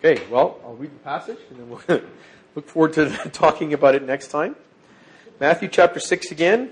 Okay, well, I'll read the passage and then we'll look forward to talking about it next time. Matthew chapter 6 again.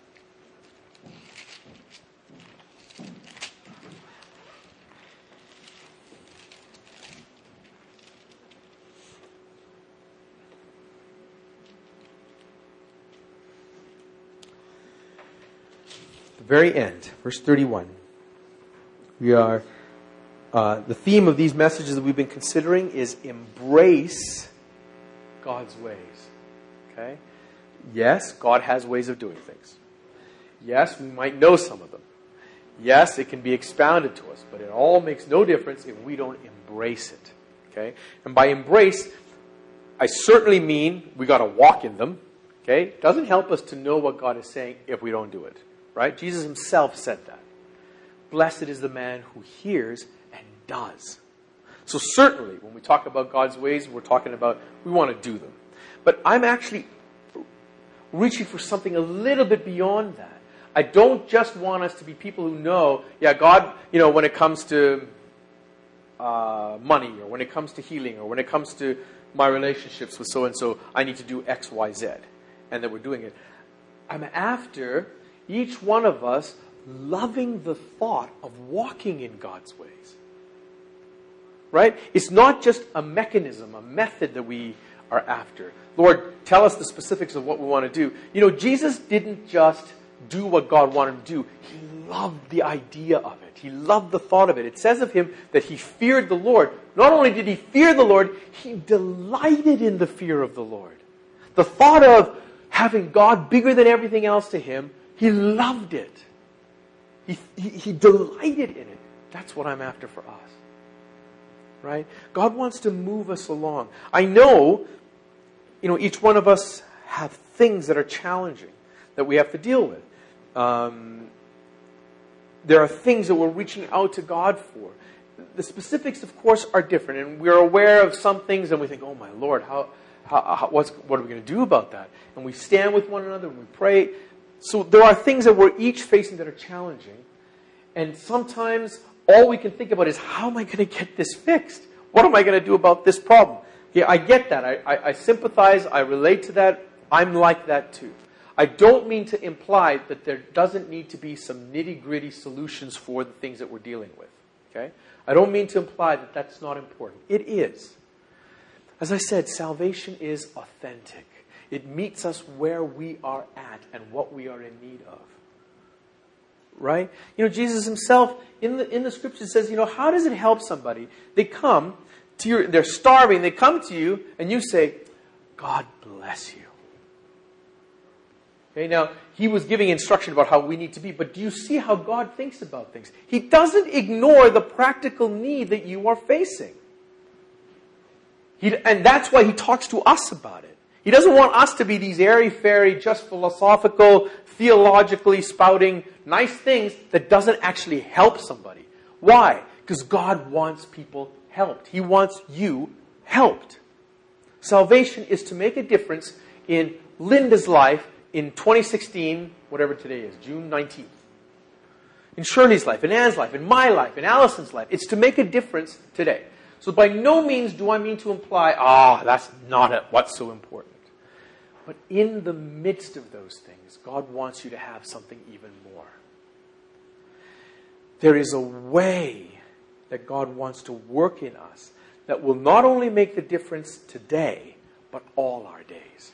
The very end, verse 31. We are... the theme of these messages that we've been considering is embrace God's ways. Okay? Yes, God has ways of doing things. Yes, we might know some of them. Yes, it can be expounded to us, but it all makes no difference if we don't embrace it. Okay? And by embrace, I certainly mean we got to walk in them. Okay? It doesn't help us to know what God is saying if we don't do it. Right? Jesus himself said that. Blessed is the man who hears and does. So certainly, when we talk about God's ways, we're talking about we want to do them. But I'm actually reaching for something a little bit beyond that. I don't just want us to be people who know, yeah, God, when it comes to money, or when it comes to healing, or when it comes to my relationships with so-and-so, I need to do X, Y, Z. And that we're doing it. I'm after each one of us loving the thought of walking in God's ways. Right? It's not just a mechanism, a method that we are after. Lord, tell us the specifics of what we want to do. Jesus didn't just do what God wanted him to do. He loved the idea of it. He loved the thought of it. It says of him that he feared the Lord. Not only did he fear the Lord, he delighted in the fear of the Lord. The thought of having God bigger than everything else to him, he loved it. He delighted in it. That's what I'm after for us. Right? God wants to move us along. I know, each one of us have things that are challenging that we have to deal with. There are things that we're reaching out to God for. The specifics, of course, are different, and we're aware of some things, and we think, "Oh my Lord, what are we going to do about that?" And we stand with one another and we pray. So there are things that we're each facing that are challenging, and sometimes all we can think about is, how am I going to get this fixed? What am I going to do about this problem? Yeah, I get that. I sympathize. I relate to that. I'm like that too. I don't mean to imply that there doesn't need to be some nitty-gritty solutions for the things that we're dealing with. Okay? I don't mean to imply that that's not important. It is. As I said, salvation is authentic. It meets us where we are at and what we are in need of. Right? Jesus himself, in the scripture says, how does it help somebody? They come to you, they're starving, they come to you, and you say, God bless you. Okay, now, he was giving instruction about how we need to be, but do you see how God thinks about things? He doesn't ignore the practical need that you are facing. And that's why he talks to us about it. He doesn't want us to be these airy-fairy, just philosophical, theologically spouting nice things that doesn't actually help somebody. Why? Because God wants people helped. He wants you helped. Salvation is to make a difference in Linda's life in 2016, whatever today is, June 19th. In Shirley's life, in Anne's life, in my life, in Allison's life. It's to make a difference today. So by no means do I mean to imply, that's not what's so important. But in the midst of those things, God wants you to have something even more. There is a way that God wants to work in us that will not only make the difference today, but all our days.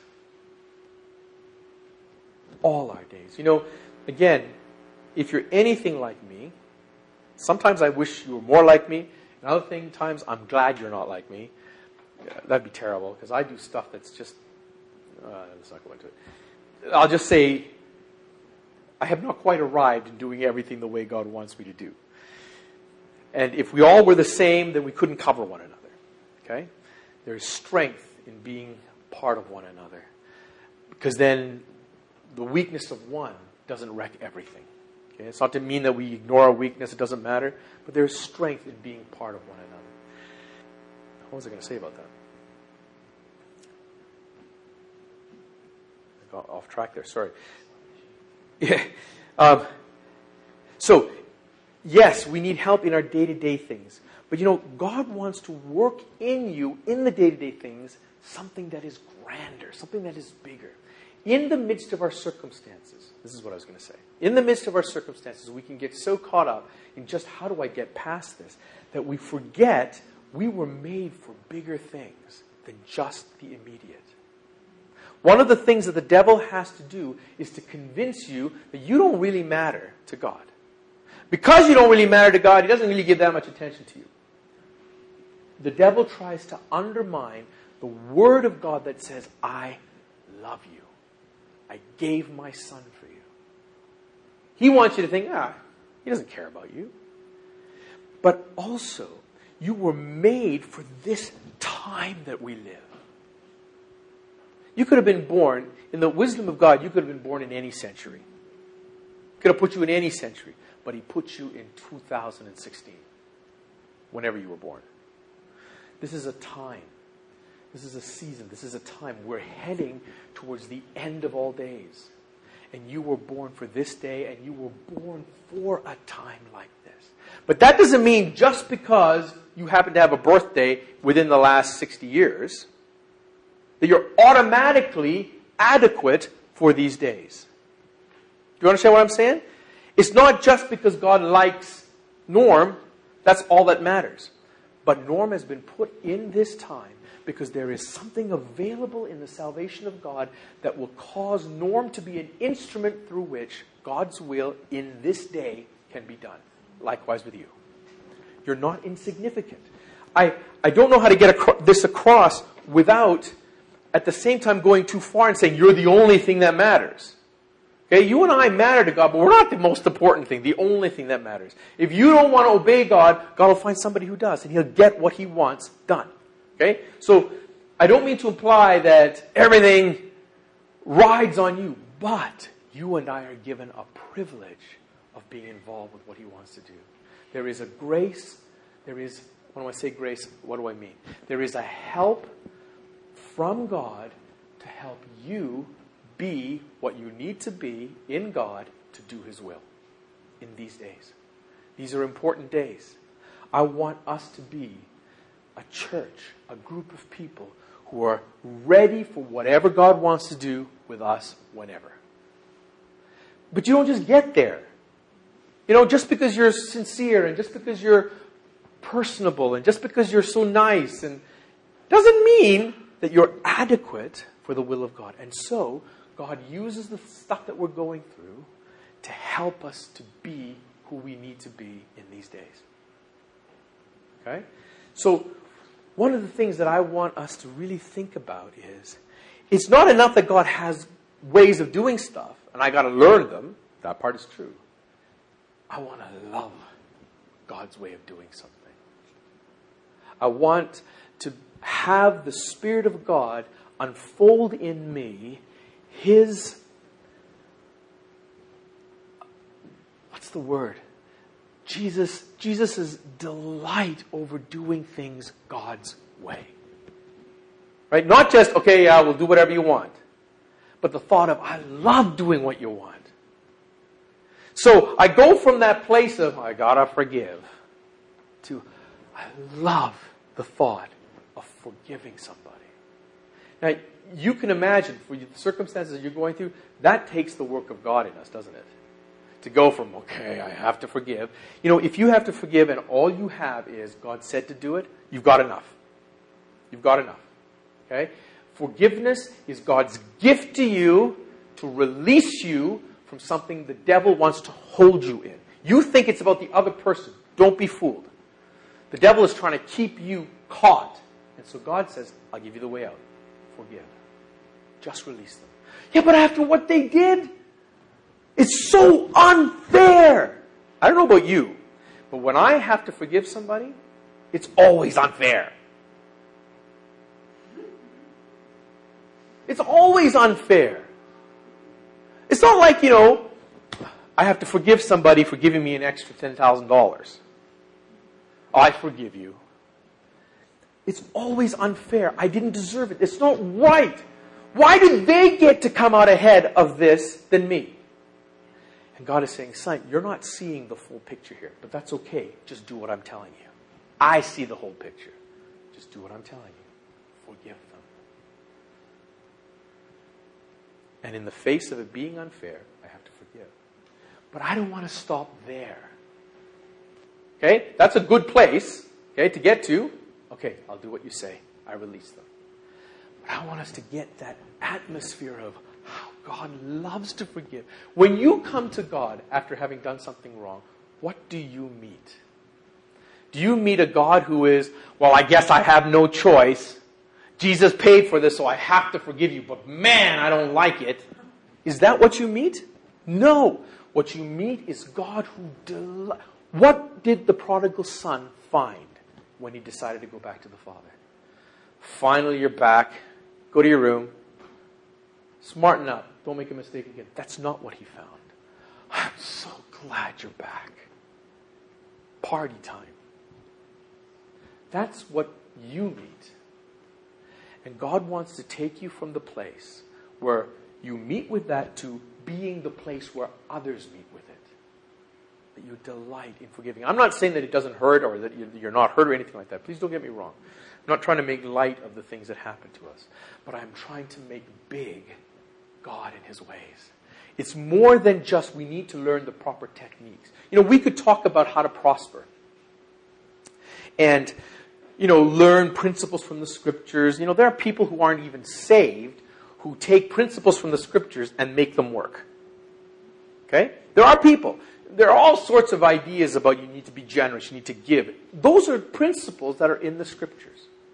All our days. Again, if you're anything like me, sometimes I wish you were more like me, and other times I'm glad you're not like me. That'd be terrible, because I do stuff that's just... let's not go into it. I'll just say, I have not quite arrived in doing everything the way God wants me to do. And if we all were the same, then we couldn't cover one another. Okay? There's strength in being part of one another. Because then the weakness of one doesn't wreck everything. Okay? It's not to mean that we ignore our weakness, it doesn't matter. But there's strength in being part of one another. What was I going to say about that? I got off track there, sorry. Yeah. So, yes, we need help in our day-to-day things. But God wants to work in you, in the day-to-day things, something that is grander, something that is bigger. In the midst of our circumstances, this is what I was going to say. In the midst of our circumstances, we can get so caught up in just how do I get past this, that we forget we were made for bigger things than just the immediate. One of the things that the devil has to do is to convince you that you don't really matter to God. Because you don't really matter to God, he doesn't really give that much attention to you. The devil tries to undermine the word of God that says, I love you. I gave my son for you. He wants you to think, he doesn't care about you. But also, you were made for this time that we live. You could have been born, in the wisdom of God, you could have been born in any century. He could have put you in any century. But he put you in 2016, whenever you were born. This is a time. This is a season. This is a time. We're heading towards the end of all days. And you were born for this day, and you were born for a time like this. But that doesn't mean just because you happen to have a birthday within the last 60 years, that you're automatically adequate for these days. Do you understand what I'm saying? It's not just because God likes Norm, that's all that matters. But Norm has been put in this time because there is something available in the salvation of God that will cause Norm to be an instrument through which God's will in this day can be done. Likewise with you. You're not insignificant. I don't know how to get this across without at the same time going too far and saying you're the only thing that matters. Okay, you and I matter to God, but we're not the most important thing, the only thing that matters. If you don't want to obey God, God will find somebody who does, and he'll get what he wants done. Okay? So, I don't mean to imply that everything rides on you, but you and I are given a privilege of being involved with what he wants to do. There is a grace, when I say grace, what do I mean? There is a help from God to help you be what you need to be in God to do his will in these days. These are important days. I want us to be a church, a group of people who are ready for whatever God wants to do with us whenever. But you don't just get there. Just because you're sincere and just because you're personable and just because you're so nice and doesn't mean that you're adequate for the will of God. And so, God uses the stuff that we're going through to help us to be who we need to be in these days. Okay? So, one of the things that I want us to really think about is, it's not enough that God has ways of doing stuff, and I got to learn them. That part is true. I want to love God's way of doing something. I want to have the Spirit of God unfold in me his, what's the word? Jesus' delight over doing things God's way. Right? Not just, okay, yeah, we'll do whatever you want. But the thought of, I love doing what you want. So I go from that place of, I gotta forgive, to, I love the thought of forgiving somebody. Now, you can imagine, for the circumstances you're going through, that takes the work of God in us, doesn't it? To go from, okay, I have to forgive. If you have to forgive and all you have is God said to do it, you've got enough. You've got enough. Okay? Forgiveness is God's gift to you to release you from something the devil wants to hold you in. You think it's about the other person. Don't be fooled. The devil is trying to keep you caught. And so God says, I'll give you the way out. Forgive. Just release them. Yeah, but after what they did, it's so unfair. I don't know about you, but when I have to forgive somebody, it's always unfair. It's always unfair. It's not like, I have to forgive somebody for giving me an extra $10,000. I forgive you. It's always unfair. I didn't deserve it. It's not right. Why did they get to come out ahead of this than me? And God is saying, son, you're not seeing the full picture here, but that's okay. Just do what I'm telling you. I see the whole picture. Just do what I'm telling you. Forgive them. And in the face of it being unfair, I have to forgive. But I don't want to stop there. Okay? That's a good place, okay, to get to. Okay, I'll do what you say. I release them. But I want us to get that atmosphere of how God loves to forgive. When you come to God after having done something wrong, what do you meet? Do you meet a God who is, well, I guess I have no choice. Jesus paid for this, so I have to forgive you. But man, I don't like it. Is that what you meet? No. What you meet is God who What did the prodigal son find when he decided to go back to the Father? Finally, you're back. Go to your room. Smarten up. Don't make a mistake again. That's not what he found. I'm so glad you're back. Party time. That's what you meet. And God wants to take you from the place where you meet with that to being the place where others meet with it. That you delight in forgiving. I'm not saying that it doesn't hurt or that you're not hurt or anything like that. Please don't get me wrong. I'm not trying to make light of the things that happen to us. But I'm trying to make big God in His ways. It's more than just we need to learn the proper techniques. We could talk about how to prosper. And, learn principles from the Scriptures. There are people who aren't even saved who take principles from the Scriptures and make them work. Okay? There are people. There are all sorts of ideas about you need to be generous, you need to give. Those are principles that are in the Scriptures.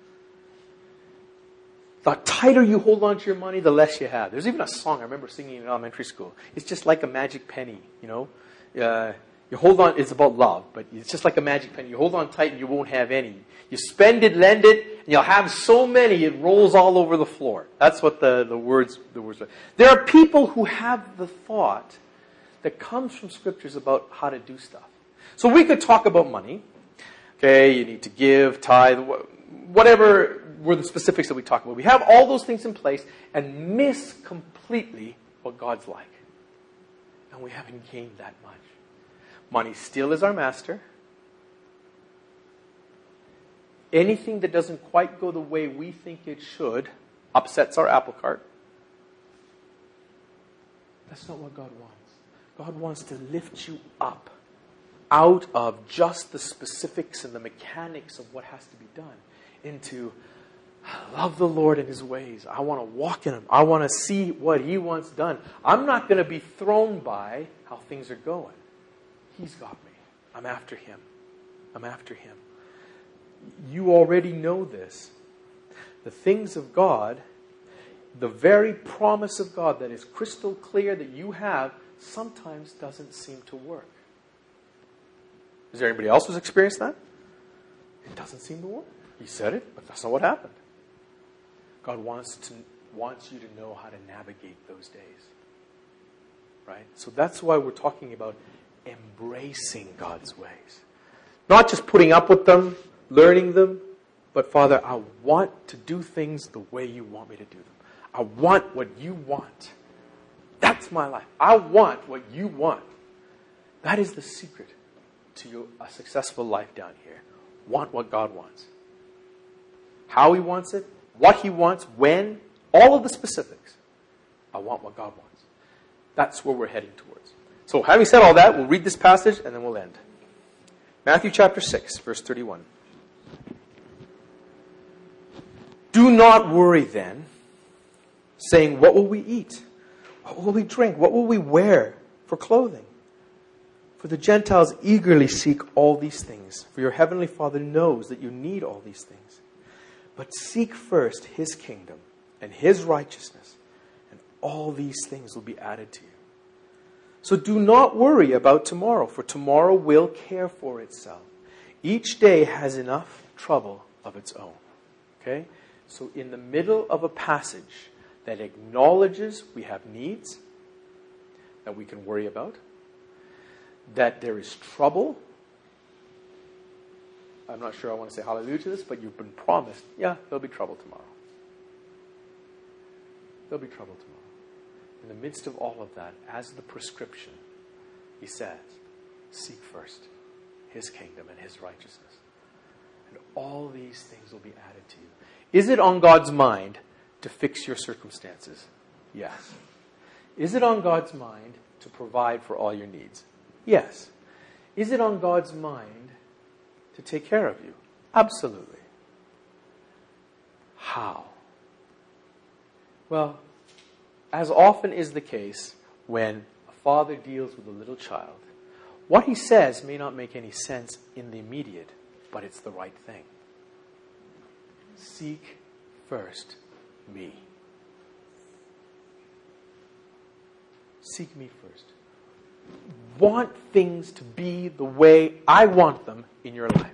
The tighter you hold on to your money, the less you have. There's even a song I remember singing in elementary school. It's just like a magic penny, You hold on, it's about love, but it's just like a magic penny. You hold on tight and you won't have any. You spend it, lend it, and you'll have so many it rolls all over the floor. That's what the words are. There are people who have the thought that comes from Scriptures about how to do stuff. So we could talk about money. Okay, you need to give, tithe, whatever were the specifics that we talk about. We have all those things in place and miss completely what God's like. And we haven't gained that much. Money still is our master. Anything that doesn't quite go the way we think it should upsets our apple cart. That's not what God wants. God wants to lift you up out of just the specifics and the mechanics of what has to be done into, I love the Lord and His ways. I want to walk in Him. I want to see what He wants done. I'm not going to be thrown by how things are going. He's got me. I'm after Him. I'm after Him. You already know this. The things of God, the very promise of God that is crystal clear that you have, sometimes doesn't seem to work. Is there anybody else who's experienced that? It doesn't seem to work. He said it, but that's not what happened. God wants you to know how to navigate those days. Right? So that's why we're talking about embracing God's ways. Not just putting up with them, learning them, but Father, I want to do things the way you want me to do them. I want what you want. That's my life. I want what you want. That is the secret to a successful life down here. Want what God wants. How He wants it, what He wants, when, all of the specifics. I want what God wants. That's where we're heading towards. So having said all that, we'll read this passage and then we'll end. Matthew chapter 6, verse 31. Do not worry then, saying, what will we eat? What will we drink? What will we wear for clothing? For the Gentiles eagerly seek all these things, for your heavenly Father knows that you need all these things. But seek first His kingdom and His righteousness, and all these things will be added to you. So do not worry about tomorrow, for tomorrow will care for itself. Each day has enough trouble of its own. Okay? So in the middle of a passage that acknowledges we have needs that we can worry about, that there is trouble. I'm not sure I want to say hallelujah to this, but you've been promised, there'll be trouble tomorrow. There'll be trouble tomorrow. In the midst of all of that, as the prescription, He says, seek first His kingdom and His righteousness. And all these things will be added to you. Is it on God's mind to fix your circumstances? Yes. Is it on God's mind to provide for all your needs? Yes. Is it on God's mind to take care of you? Absolutely. How? Well, as often is the case when a father deals with a little child, what he says may not make any sense in the immediate, but it's the right thing. Seek first me. Seek me first. Want things to be the way I want them in your life.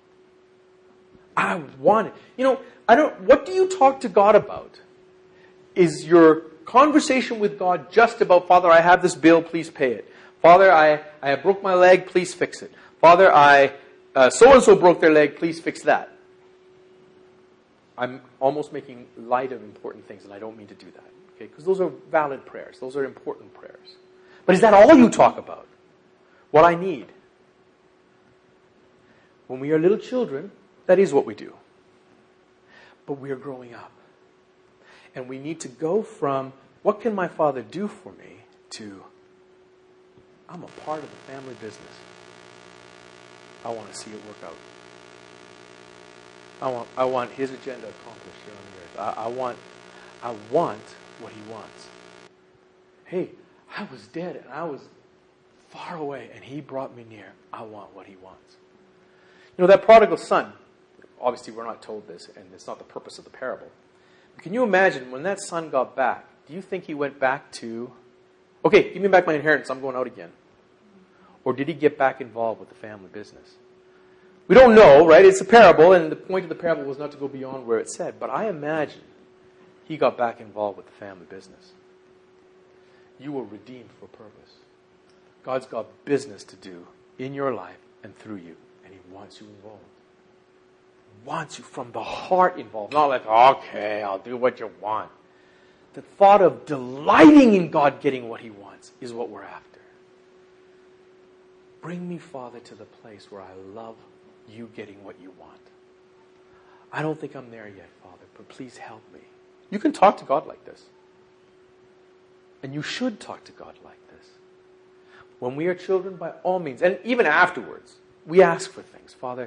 I want it. What do you talk to God about? Is your conversation with God just about, Father, I have this bill, please pay it. Father, I broke my leg, please fix it. Father, so-and-so broke their leg, please fix that. I'm almost making light of important things, and I don't mean to do that. Okay? Because those are valid prayers. Those are important prayers. But is that all you talk about? What I need? When we are little children, that is what we do. But we are growing up. And we need to go from, what can my Father do for me, to, I'm a part of the family business. I want to see it work out. I want His agenda accomplished here on the earth. I want what He wants. Hey, I was dead and I was far away and He brought me near. I want what He wants. That prodigal son, obviously we're not told this and it's not the purpose of the parable. But can you imagine when that son got back, do you think he went back to, okay, give me back my inheritance, I'm going out again? Or did he get back involved with the family business? We don't know, right? It's a parable, and the point of the parable was not to go beyond where it said. But I imagine he got back involved with the family business. You were redeemed for a purpose. God's got business to do in your life and through you, and He wants you involved. He wants you from the heart involved. Not like, okay, I'll do what you want. The thought of delighting in God getting what He wants is what we're after. Bring me, Father, to the place where I love you getting what you want. I don't think I'm there yet, Father, but please help me. You can talk to God like this. And you should talk to God like this. When we are children, by all means, and even afterwards, we ask for things. Father,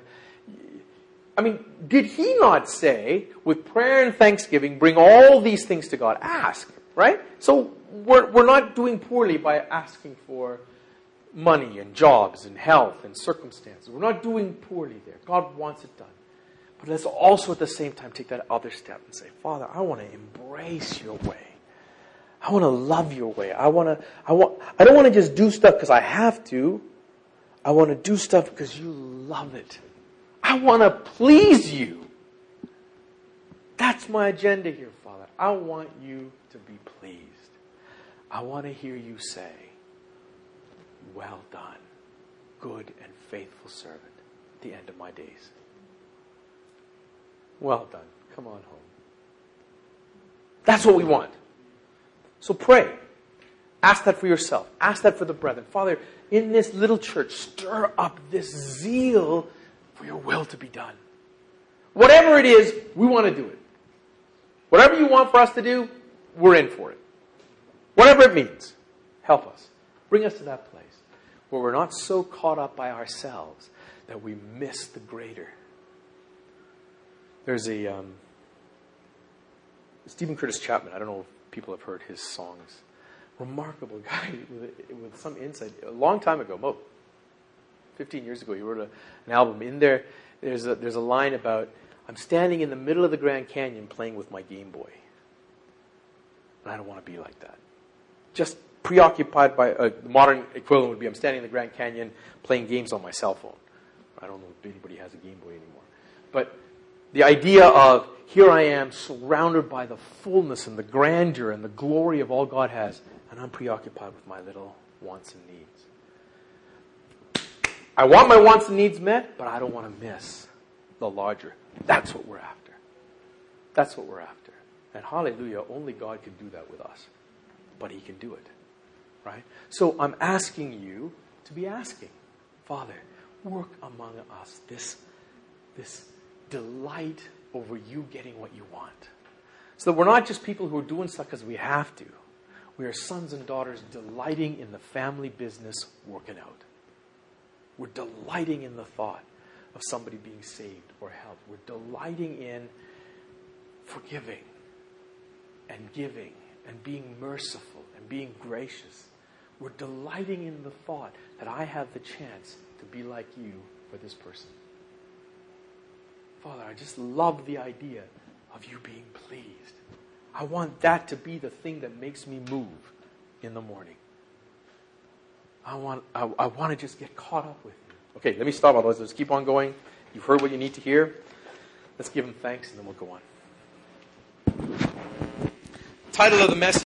did He not say, with prayer and thanksgiving, bring all these things to God? Ask, right? So we're not doing poorly by asking for money and jobs and health and circumstances. We're not doing poorly there. God wants it done. But let's also at the same time take that other step and say, Father, I want to embrace your way. I want to love your way. I don't want to just do stuff because I have to. I want to do stuff because you love it. I want to please you. That's my agenda here, Father. I want you to be pleased. I want to hear you say, well done, good and faithful servant, at the end of my days. Well done. Come on home. That's what we want. So pray. Ask that for yourself. Ask that for the brethren. Father, in this little church, stir up this zeal for your will to be done. Whatever it is, we want to do it. Whatever you want for us to do, we're in for it. Whatever it means, help us. Bring us to that place where we're not so caught up by ourselves that we miss the greater. There's a Stephen Curtis Chapman. I don't know if people have heard his songs. Remarkable guy with some insight. A long time ago, about 15 years ago, he wrote an album. In there, there's a line about, I'm standing in the middle of the Grand Canyon playing with my Game Boy. And I don't want to be like that. Just preoccupied by, a modern equivalent would be, I'm standing in the Grand Canyon playing games on my cell phone. I don't know if anybody has a Game Boy anymore. But the idea of, here I am surrounded by the fullness and the grandeur and the glory of all God has, and I'm preoccupied with my little wants and needs. I want my wants and needs met, but I don't want to miss the larger. That's what we're after. That's what we're after. And hallelujah, only God can do that with us. But He can do it. Right? So I'm asking you to be asking, Father, work among us this delight over you getting what you want. So that we're not just people who are doing stuff because we have to. We are sons and daughters delighting in the family business working out. We're delighting in the thought of somebody being saved or helped. We're delighting in forgiving and giving and being merciful and being gracious. We're delighting in the thought that I have the chance to be like you for this person. Father, I just love the idea of you being pleased. I want that to be the thing that makes me move in the morning. I want to just get caught up with you. Okay, let me stop. Otherwise, let's keep on going. You've heard what you need to hear. Let's give him thanks and then we'll go on. Title of the message.